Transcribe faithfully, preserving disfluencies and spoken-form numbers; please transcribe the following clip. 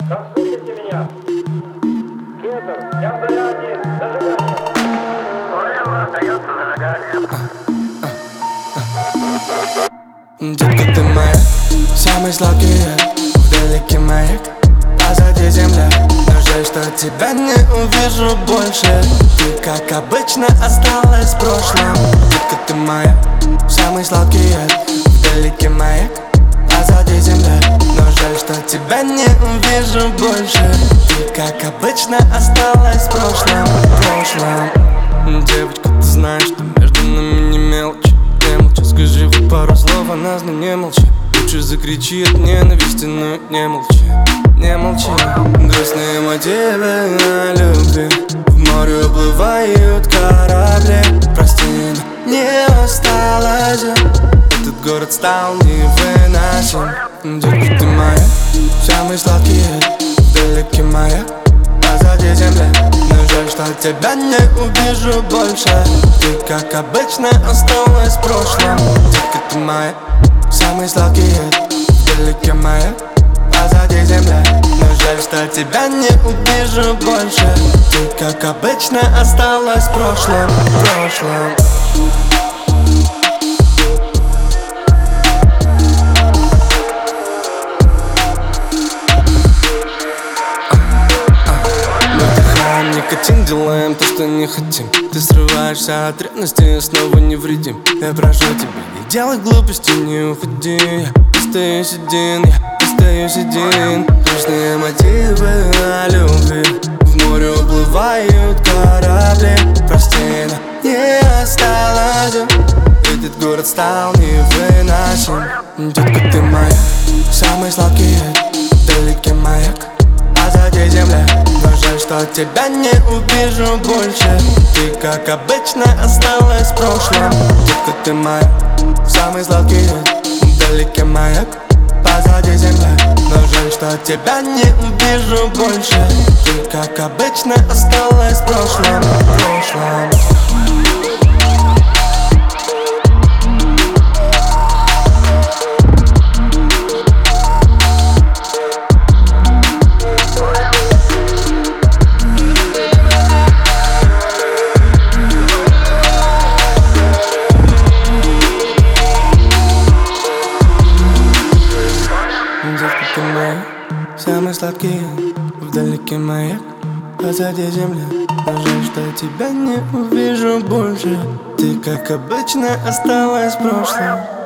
Послушайте меня. Петр, я в заряде. Зажигание. Понял, остается зажигание. Детка, ты моя, самый сладкий вдалеке маяк, позади земля. Но жаль, что тебя не увижу больше. Ты, как обычно, осталась в прошлом. Детка, ты моя, самый сладкий вдалеке маяк, позади земля. Но жаль, что тебя не увижу больше. Ты, как обычно, осталась в прошлом, в прошлом. Девочка, ты знаешь, что между нами не мелочь. Не молчи, скажи вот пару слов о нас, но не молчи. Лучше закричи от ненависти, но не молчи, не молчи. Грустные мотивы на любви, в море уплывают корабли. Прости, но не осталось. Этот город стал невыносим. Детка, ты моя, самый сладкий вдалеке маяк, позади земля. Но жаль, что тебя не увижу больше. Ты, как обычно, осталась в прошлом. Детка, ты моя, самый сладкий вдалеке маяк, позади земля. Но жаль, что тебя не увижу больше. Ты, как обычно, осталась в прошлом, в прошлом. Никотин, делаем то, что не хотим. Ты срываешься от ревности и снова невредим. Я прошу тебя, не делай глупости, не уходи. Я остаюсь один, я остаюсь один. Грустные мотивы на любви, в море уплывают корабли. Прости, но не осталось. Этот город стал невыносим. Детка, ты моя, самый сладкий вдалеке маяк, позади земля. Но жаль, что тебя не увижу больше. Ты, как обычно, осталась в прошлом. Детка, ты моя, самый сладкий вдалеке маяк, позади земля. Но жаль, что тебя не увижу больше. Ты, как обычно, осталась в прошлом, в прошлом. Детка, ты моя, самый сладкий вдалеке маяк, позади земля. Но жаль, что тебя не увижу больше. Ты, как обычно, осталась в прошлом.